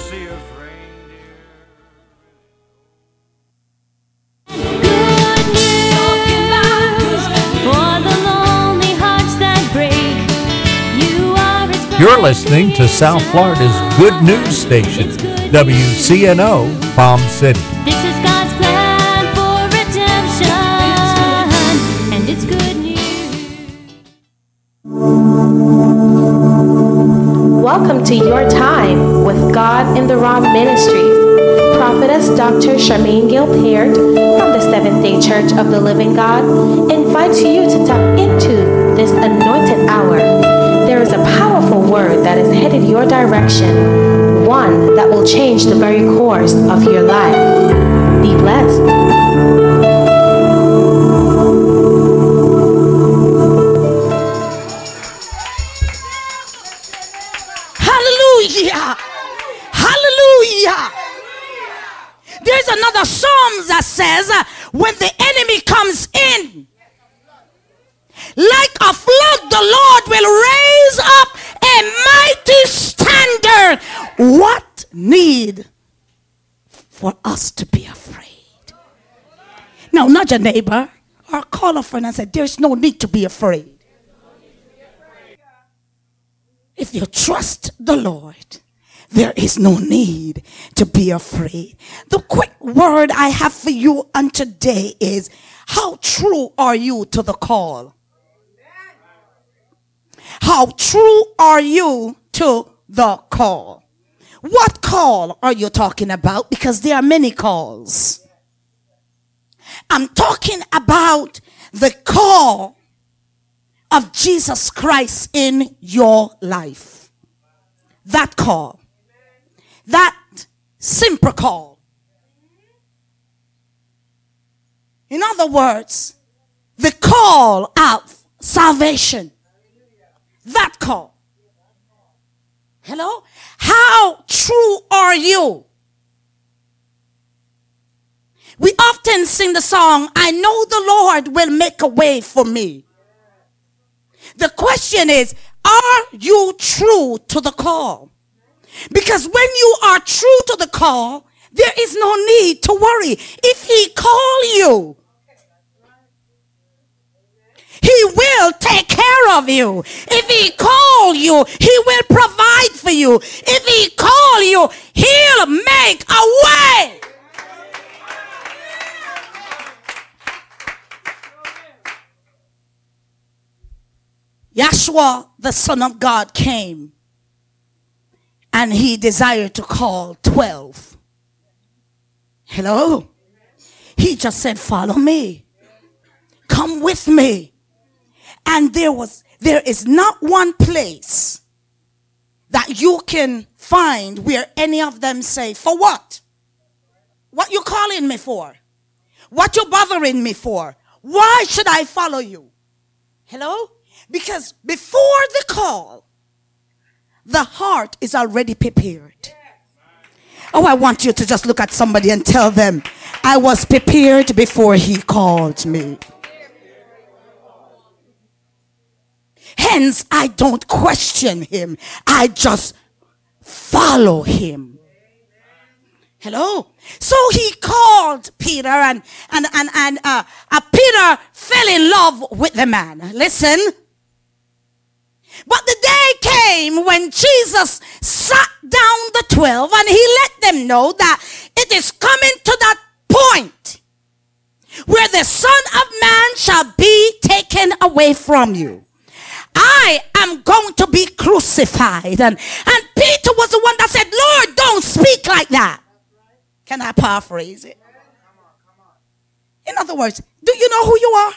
see of reindeer. Good news for the lonely hearts that break. You are His bride. You're listening to South Florida's Good News Station, WCNO, Palm City. This is God's plan for redemption, and it's good news. Welcome to Your Time with God in the Raw Ministries. Prophetess Dr. Charmaine Gill Peart from the Seventh-day Church of the Living God invites you to tap into this anointed hour. There is a powerful word that is headed your direction, one that will change the very course of your life. Be blessed. Hallelujah. Hallelujah. There's another psalm that says, when the enemy comes in, like a flood, the Lord will raise up a mighty standard. What need for us to be afraid? Now, nudge your neighbor or call a friend and say, there's no need to be afraid. If you trust the Lord, there is no need to be afraid. The quick word I have for you on today is, how true are you to the call? How true are you to the call? What call are you talking about? Because there are many calls. I'm talking about the call of Jesus Christ in your life. That call. That simple call. In other words, the call of salvation. That call. Hello? How true are you? We often sing the song, I know the Lord will make a way for me. The question is, are you true to the call? Because when you are true to the call, there is no need to worry. If He call you, He will take care of you. If He call you, He will provide for you. If He call you, He'll make a way. Yeshua, the Son of God, came and He desired to call 12. Hello? He just said, follow me. Come with me. And there is not one place that you can find where any of them say, for what? What you calling me for? What you bothering me for? Why should I follow you? Hello? Because before the call, the heart is already prepared. Oh, I want you to just look at somebody and tell them, I was prepared before He called me. Hence, I don't question Him. I just follow Him. Hello? So He called Peter and Peter fell in love with the man. Listen. But the day came when Jesus sat down the 12 and He let them know that it is coming to that point where the Son of Man shall be taken away from you. I am going to be crucified. And Peter was the one that said, Lord, don't speak like that. Can I paraphrase it? In other words, do you know who you are?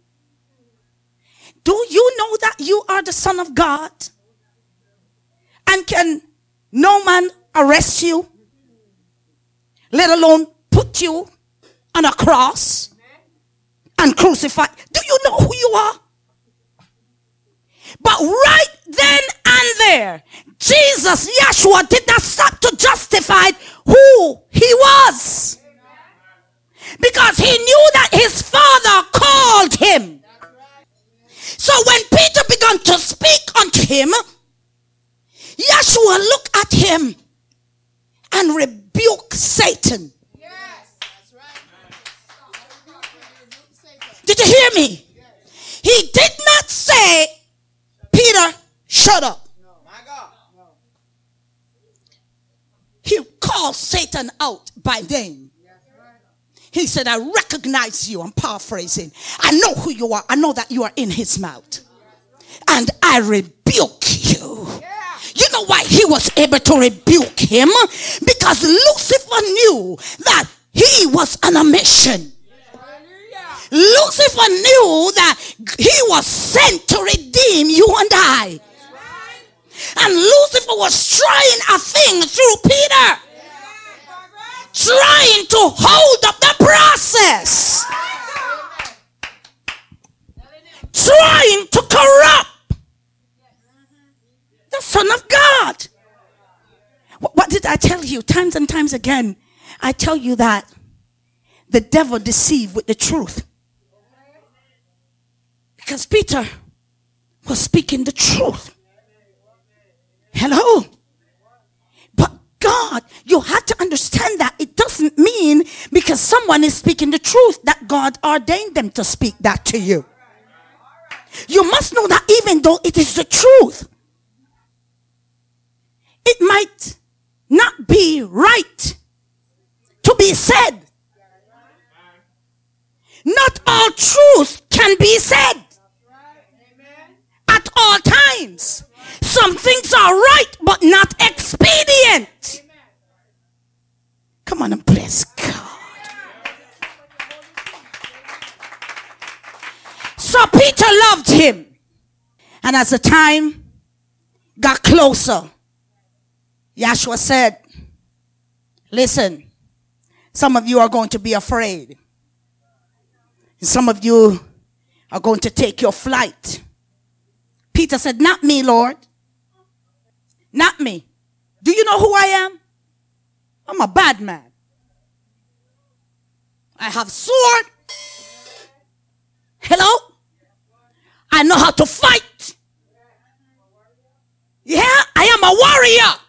Do you know that you are the Son of God? And can no man arrest you? Let alone put you on a cross and crucify. Do you know who you are? But right then and there, Jesus, Yeshua, did not stop to justify who He was. Because He knew that His Father called Him. So when Peter began to speak unto Him, Yeshua looked at him and rebuke Satan. Did you hear me? He did not say, Peter, shut up. He called Satan out by name. He said, I recognize you. I'm paraphrasing. I know who you are. I know that you are in his mouth. And I rebuke you. You know why he was able to rebuke him? Because Lucifer knew that he was on a mission. Lucifer knew that he was sent to redeem you and I. And Lucifer was trying a thing through Peter. Trying to hold up the process. Trying to corrupt the Son of God. What did I tell you? Times and times again, I tell you that the devil deceived with the truth. Because Peter was speaking the truth. Hello? But God, you have to understand that it doesn't mean because someone is speaking the truth that God ordained them to speak that to you. You must know that even though it is the truth, it might not be right to be said. Not all truth can be said at all times. Some things are right but not expedient. Come on and bless God. So Peter loved him. And as the time got closer, Yahshua said, listen, some of you are going to be afraid. Some of you are going to take your flight. Peter said, not me, Lord. Not me. Do you know who I am? I'm a bad man. I have sword. Hello? I know how to fight. Yeah, I am a warrior.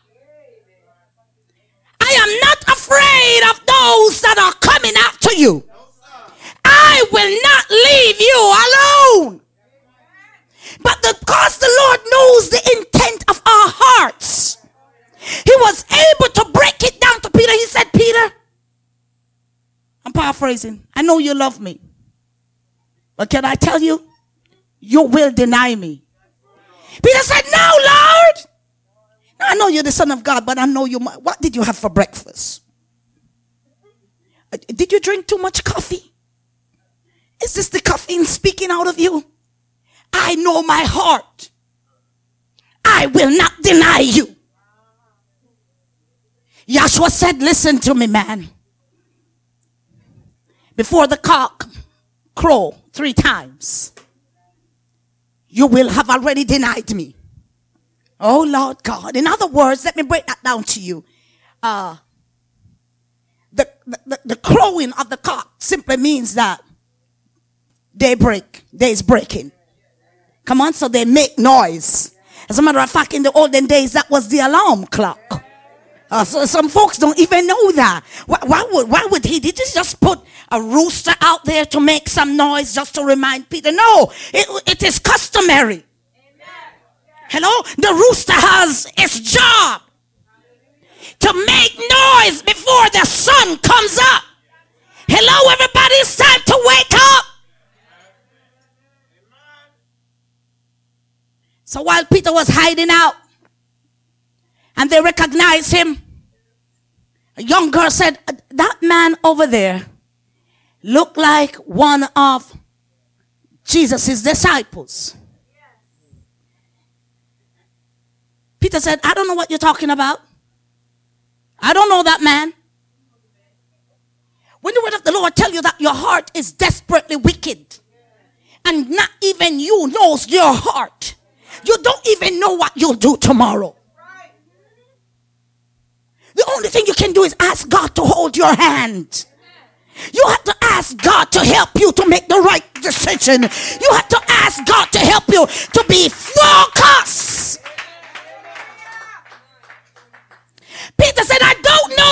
I am not afraid of those that are coming after you. I will not leave you alone. But because the Lord knows the intent of our hearts, he was able to break it down to Peter. He said, Peter, I'm paraphrasing, I know you love me. But can I tell you, you will deny me. Peter said, no, Lord. I know you're the Son of God, but I know you. What did you have for breakfast? Did you drink too much coffee? Is this the caffeine speaking out of you? I know my heart. I will not deny you. Yahshua said, listen to me, man. Before the cock crow 3 times, you will have already denied me. Oh, Lord God. In other words, let me break that down to you. The crowing of the cock simply means that day is breaking. Come on, so they make noise. As a matter of fact, in the olden days, that was the alarm clock. So some folks don't even know that. Why would he? Did he just put a rooster out there to make some noise just to remind Peter? No, it is customary. Hello? The rooster has its job to make noise before the sun comes up. Hello, everybody, it's time to wake up. So while Peter was hiding out and they recognized him, a young girl said, that man over there looked like one of Jesus' disciples. Peter said, I don't know what you're talking about. I don't know that man. When the word of the Lord tell you that your heart is desperately wicked and not even you knows your heart, you don't even know what you'll do tomorrow. The only thing you can do is ask God to hold your hand. You have to ask God to help you to make the right decision. You have to ask God to help you to be focused. Peter said, I don't know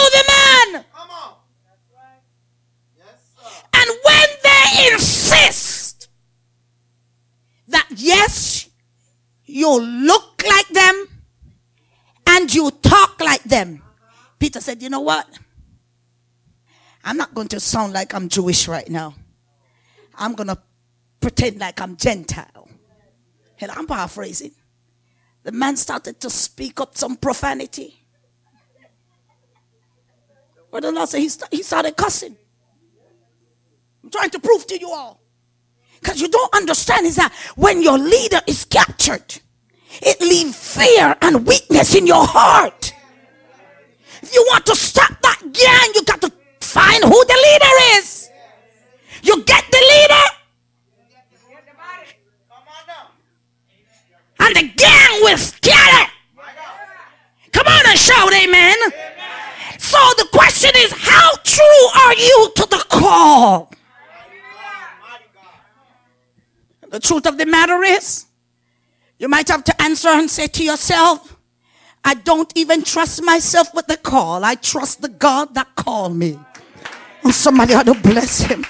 Peter said, you know what? I'm not going to sound like I'm Jewish right now. I'm going to pretend like I'm Gentile. And I'm paraphrasing. The man started to speak up some profanity. But the Lord said he started cussing. I'm trying to prove to you all. Because you don't understand is that when your leader is captured, it leaves fear and weakness in your heart. If you want to stop that gang, you got to find who the leader is. You get the leader, and the gang will scatter. Come on and shout amen. So the question is, how true are you to the call? The truth of the matter is, you might have to answer and say to yourself, I don't even trust myself with the call. I trust the God that called me. And somebody ought to bless him.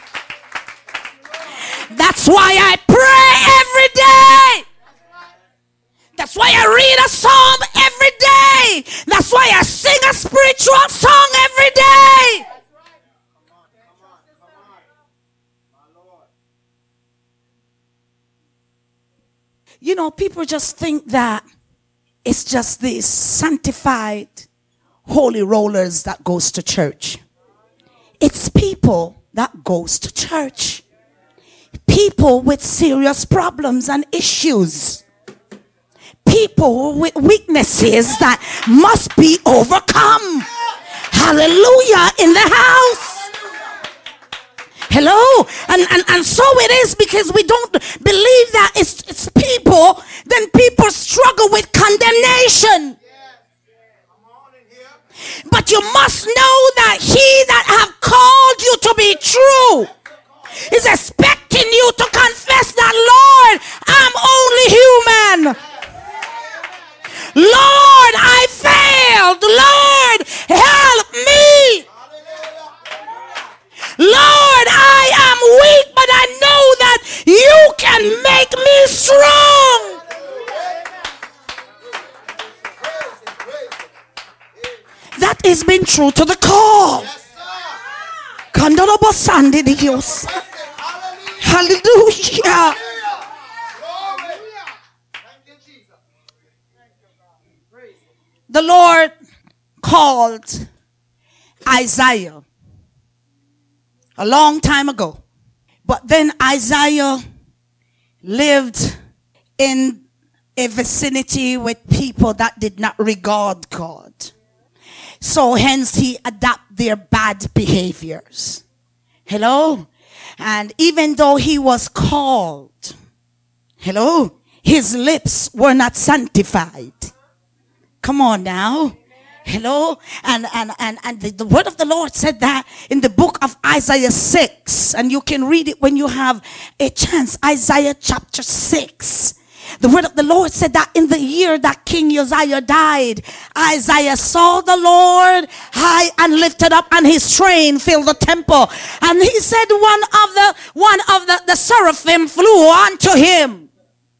That's why I pray every day. That's why I read a psalm every day. That's why I sing a spiritual song every day. You know, people just think that it's just these sanctified holy rollers that goes to church. It's people that goes to church. People with serious problems and issues. People with weaknesses that must be overcome. Hallelujah in the house. Hello? And so it is, because we don't believe that it's people, then people struggle with condemnation. But you must know that he that have called you to be true is expecting you to confess that, Lord, I'm only human. Lord, I failed. Lord, help me. Lord, I am weak, but I know that you can make me strong. That is being true to the call. Hallelujah. The Lord called Isaiah a long time ago. But then Isaiah lived in a vicinity with people that did not regard God. So hence he adopted their bad behaviors. Hello? And even though he was called, hello, his lips were not sanctified. Come on now. Hello? And the word of the Lord said that in the book of Isaiah 6. And you can read it when you have a chance. Isaiah chapter 6. The word of the Lord said that in the year that King Uzziah died, Isaiah saw the Lord high and lifted up, and his train filled the temple. And he said one of the seraphim flew onto him.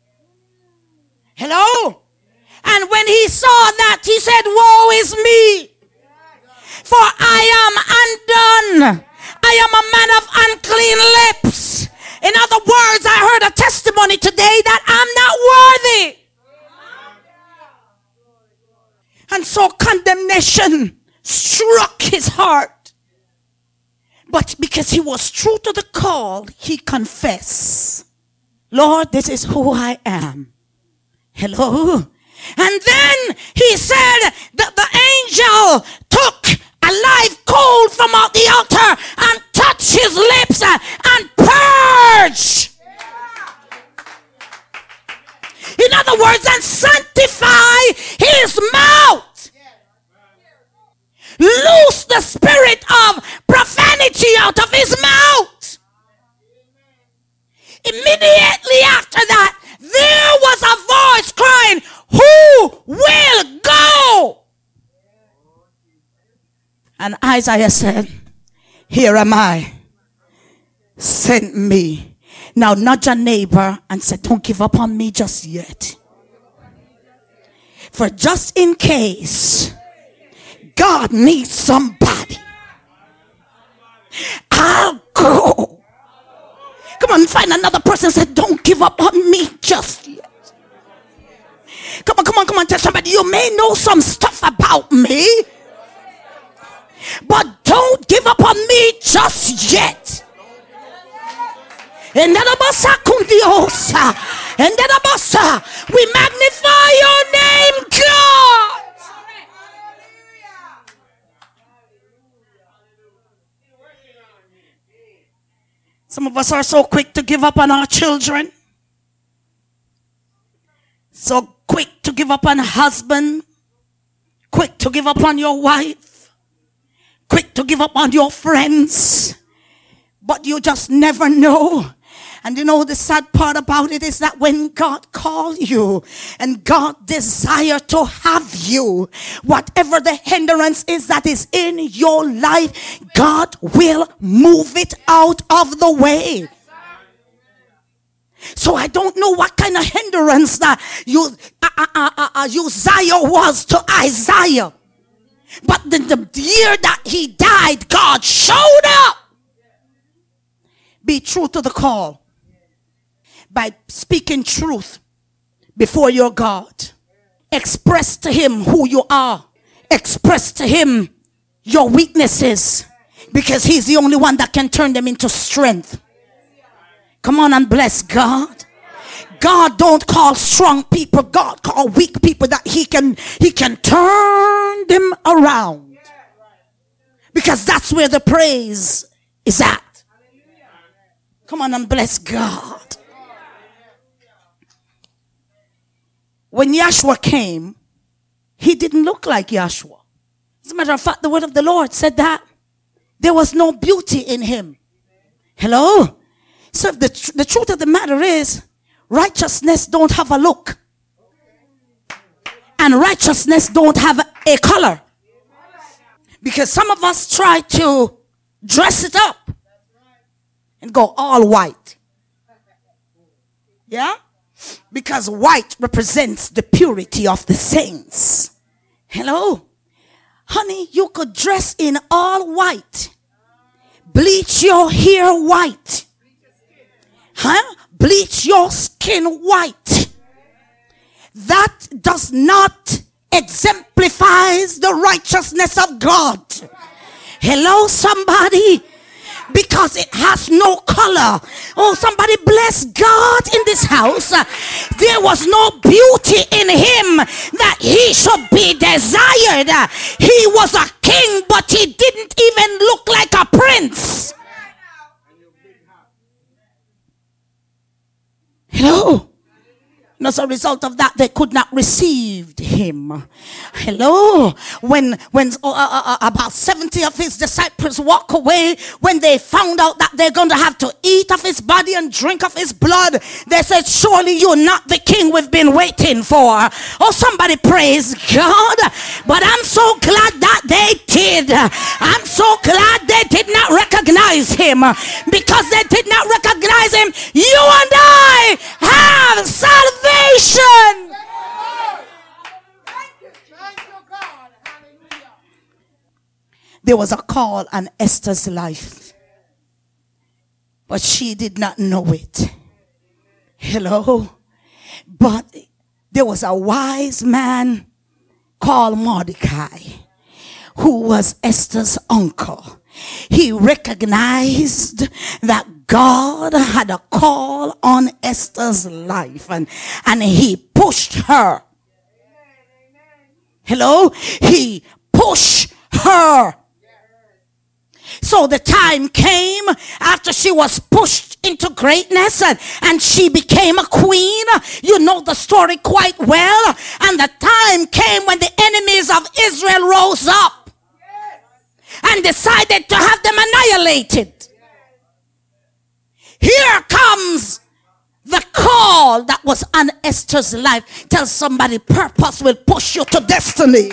Hello? And when he saw that, he said, woe is me, for I am undone. I am a man of unclean lips. In other words, I heard a testimony today that I'm not worthy. And so condemnation struck his heart. But because he was true to the call, he confessed, Lord, this is who I am. Hello? And then he said that the angel took a live coal from out the altar and touched his lips and purged. In other words, and sanctify his mouth. Loose the spirit of profanity out of his mouth. Immediately after that, there was a voice crying, who will go? And Isaiah said, here am I, send me. Now nudge your neighbor and say, don't give up on me just yet. For just in case God needs somebody, I'll go. Come on, find another person and say, don't give up on me just yet. Come on, tell somebody, you may know some stuff about me, but don't give up on me just yet. And we magnify your name, God. Some of us are so quick to give up on our children, so quick to give up on a husband, quick to give up on your wife, quick to give up on your friends, but you just never know. And you know the sad part about it is that when God called you and God desire to have you, whatever the hindrance is that is in your life, God will move it out of the way. So I don't know what kind of hindrance that Uzziah was to Isaiah, but the year that he died, God showed up. Be true to the call by speaking truth before your God. Express to him who you are. Express to him your weaknesses, because he's the only one that can turn them into strength. Come on and bless God. God don't call strong people. God call weak people that he can turn them around, because that's where the praise is at. Come on and bless God. When Yahshua came, he didn't look like Yahshua. As a matter of fact, the word of the Lord said that there was no beauty in him. Hello? So the truth of the matter is, righteousness don't have a look. And righteousness don't have a color. Because some of us try to dress it up and go all white. Yeah? Because white represents the purity of the saints. Hello? Honey, you could dress in all white. Bleach your hair white. Huh? Bleach your skin white. That does not exemplify the righteousness of God. Hello, somebody? Because it has no color. Oh, somebody bless God in this house. There was no beauty in him that he should be desired. He was a king, but he didn't even look like a prince. Hello? And as a result of that, they could not receive him. Hello? When about 70 of his disciples walk away, when they found out that they're going to have to eat of his body and drink of his blood, they said, surely you're not the king we've been waiting for. Oh, somebody praise God. But I'm so glad that they did. I'm so glad they did not recognize him. Because they did not recognize him, you and I have salvation. There was a call on Esther's life, but she did not know it. Hello? But there was a wise man called Mordecai, who was Esther's uncle. He recognized that God had a call on Esther's life, and he pushed her. Hello? He pushed her. So the time came after she was pushed into greatness and she became a queen. You know the story quite well. And the time came when the enemies of Israel rose up and decided to have them annihilated. Here comes the call that was on Esther's life. Tell somebody, purpose will push you to destiny.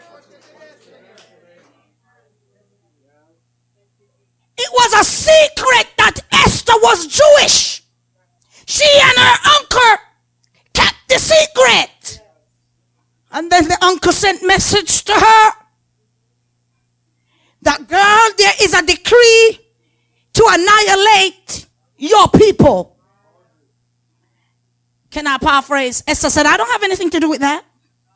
It was a secret that Esther was Jewish. She and her uncle kept the secret. And then the uncle sent message to her. that, girl, there is a decree to annihilate your people. Can I paraphrase? Esther said, I don't have anything to do with that.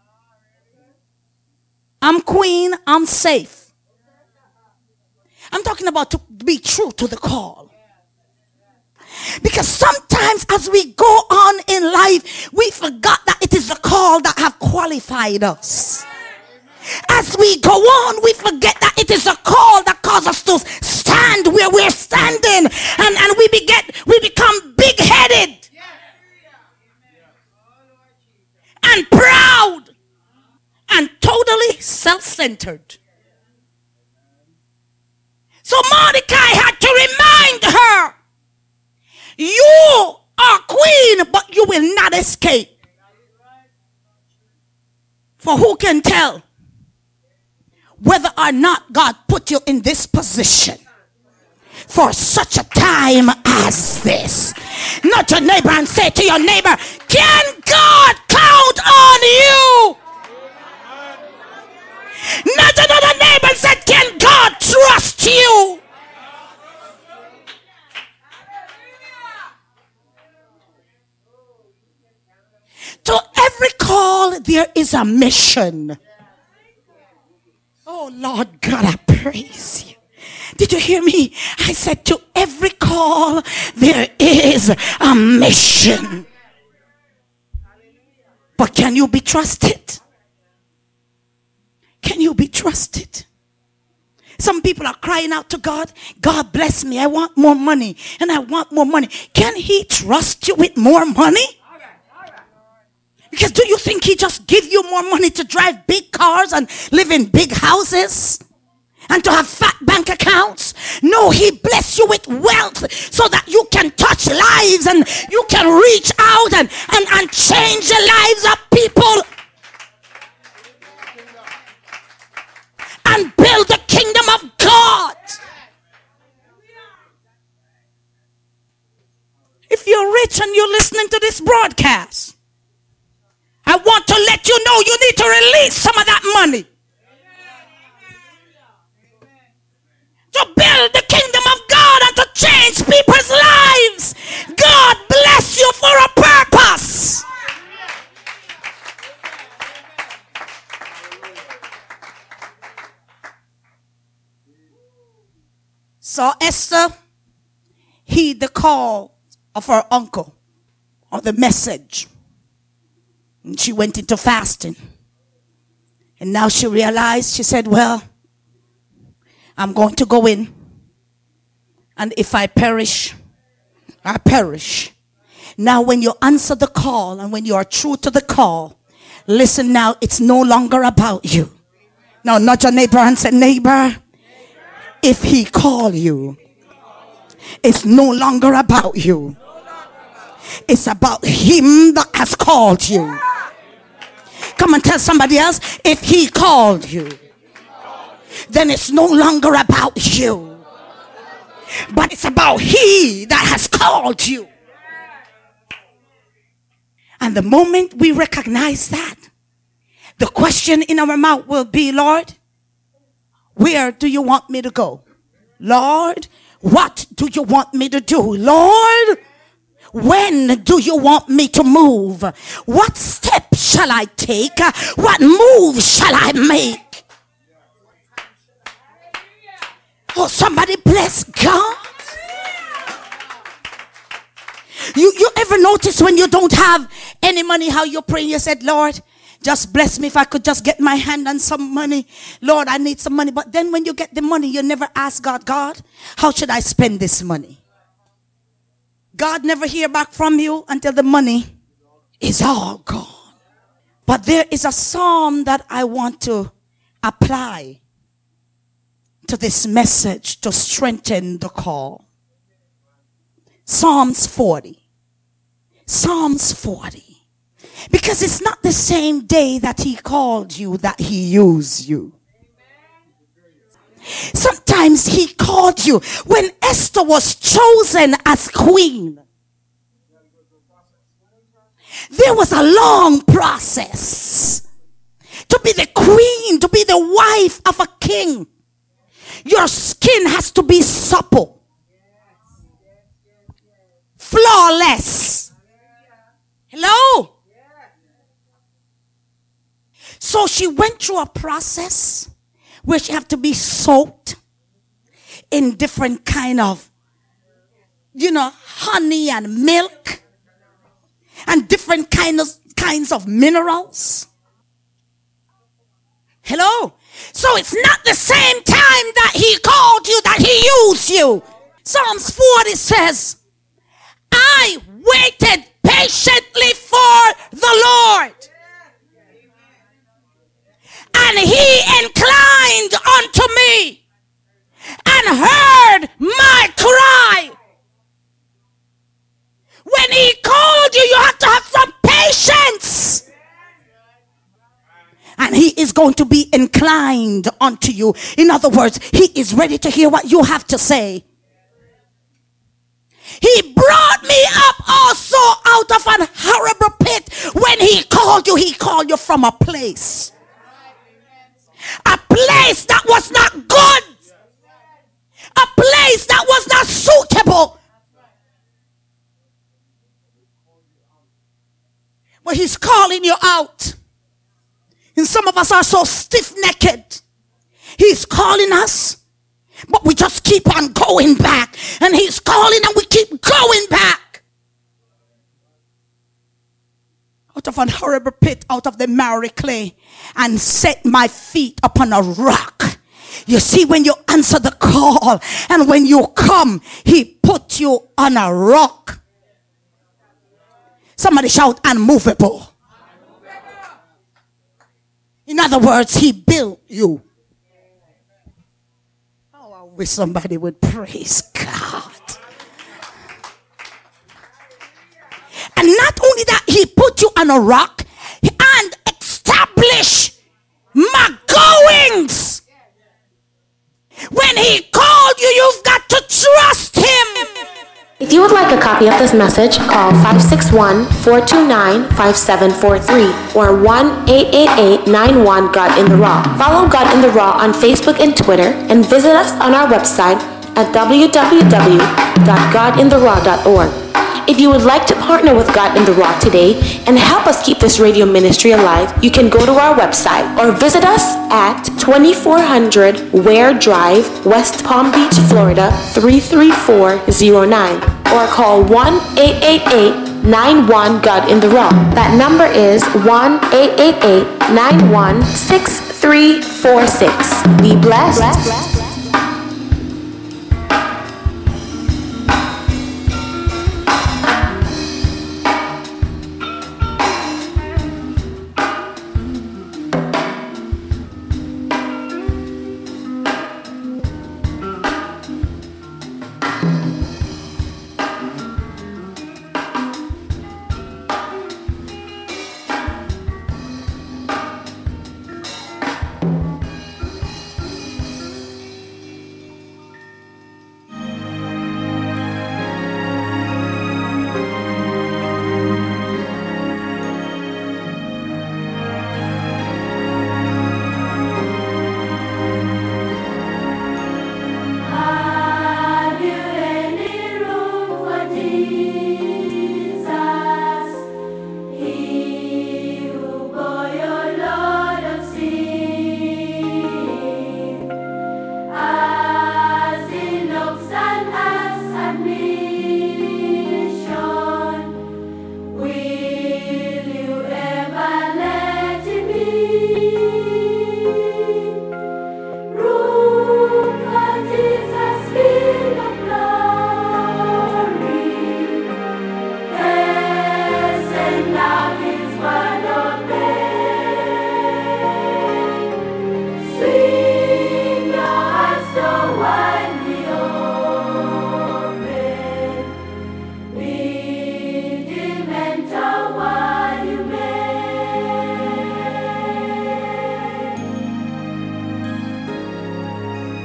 I'm queen. I'm safe. I'm talking about to be true to the call. Because sometimes as we go on in life, we forgot that it is the call that have qualified us. As we go on, we forget that it is a call that causes us to stand where we're standing. And we become big-headed and proud and totally self-centered. So Mordecai had to remind her, you are queen, but you will not escape. For who can tell whether or not God put you in this position for such a time as this? Nudge your neighbor and say to your neighbor, can God count on you? Nudge another neighbor and say, can God trust you? To every call there is a mission. Oh Lord God, I praise you. Did you hear me? I said to every call there is a mission. But can you be trusted? Can you be trusted? Some people are crying out to God, God bless me, I want more money and I want more money. Can he trust you with more money? Because do you think he just give you more money to drive big cars and live in big houses and to have fat bank accounts? No, he bless you with wealth so that you can touch lives and you can reach out and change the lives of people and build the kingdom of God. If you're rich and you're listening to this broadcast, I want to let you know you need to release some of that money to build the kingdom of God and to change people's lives. God bless you for a purpose. So Esther heed the call of her uncle or the message. And she went into fasting. And now she realized, she said, well, I'm going to go in. And if I perish, I perish. Now when you answer the call and when you are true to the call, listen now, it's no longer about you. Now nudge your neighbor and say, neighbor, if he call you, it's no longer about you. It's about him that has called you. Come and tell somebody else, if he called you, then it's no longer about you, but it's about he that has called you. And the moment we recognize that, the question in our mouth will be, Lord, where do you want me to go? Lord, what do you want me to do? Lord, when do you want me to move? What step shall I take? What move shall I make? Oh, somebody bless God. You ever notice when you don't have any money how you pray? You said, Lord, just bless me if I could just get my hand on some money. Lord, I need some money. But then when you get the money, you never ask God, God, how should I spend this money? God never hear back from you until the money is all gone. But there is a psalm that I want to apply to this message to strengthen the call. Psalms 40. Psalms 40. Because it's not the same day that he called you that he used you. Sometimes he called you when Esther was chosen as queen. There was a long process to be the queen, to be the wife of a king. Your skin has to be supple, flawless. Hello? So she went through a process where she had to be soaked in different kind of, honey and milk and different kinds of minerals. Hello? So it's not the same time that he called you that he used you. Psalms 40 says, I waited patiently for the Lord, and he inclined unto me and heard my cry. When he called you, you have to have some patience. And he is going to be inclined unto you. In other words, he is ready to hear what you have to say. He brought me up also out of an horrible pit. When he called you from a place. A place that was not good. A place that was not suitable. Well, he's calling you out. And some of us are so stiff-necked. He's calling us, but we just keep on going back. And he's calling and we keep going back. Out of an horrible pit, out of the miry clay, and set my feet upon a rock. You see, when you answer the call and when you come, he put you on a rock. Somebody shout, unmovable. In other words, he built you. Oh, I wish somebody would praise God. And not only that, he put you on a rock and established my goings. When he called you, you've got to trust him. If you would like a copy of this message, call 561-429-5743 or 1-888-91-GOD-IN-THE-RAW. Follow God in the Raw on Facebook and Twitter, and visit us on our website at www.godintheraw.org. If you would like to partner with God in the Raw today and help us keep this radio ministry alive, you can go to our website or visit us at 2400 Ware Drive, West Palm Beach, Florida 33409, or call 1-888-91-GOD-IN-THE-RAW. That number is 1-888-91-6346. Be blessed.